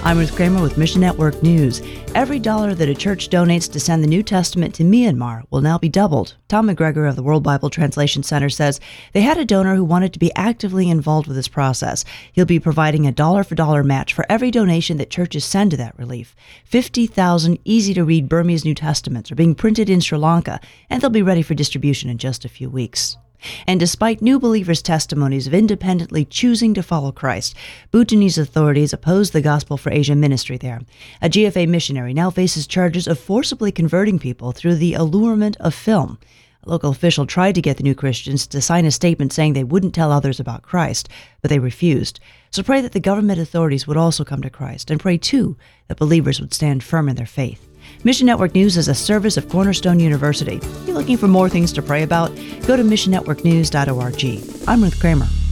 I'm Ruth Kramer with Mission Network News. Every dollar that a church donates to send the New Testament to Myanmar will now be doubled. Tom McGregor of the World Bible Translation Center says they had a donor who wanted to be actively involved with this process. He'll be providing a dollar-for-dollar match for every donation that churches send to that relief. 50,000 easy-to-read Burmese New Testaments are being printed in Sri Lanka, and they'll be ready for distribution in just a few weeks. And despite new believers' testimonies of independently choosing to follow Christ, Bhutanese authorities oppose the Gospel for Asia ministry there. A GFA missionary now faces charges of forcibly converting people through the allurement of film. A local official tried to get the new Christians to sign a statement saying they wouldn't tell others about Christ, but they refused. So pray that the government authorities would also come to Christ, and pray, too, that believers would stand firm in their faith. Mission Network News is a service of Cornerstone University. If you're looking for more things to pray about, go to missionnetworknews.org. I'm Ruth Kramer.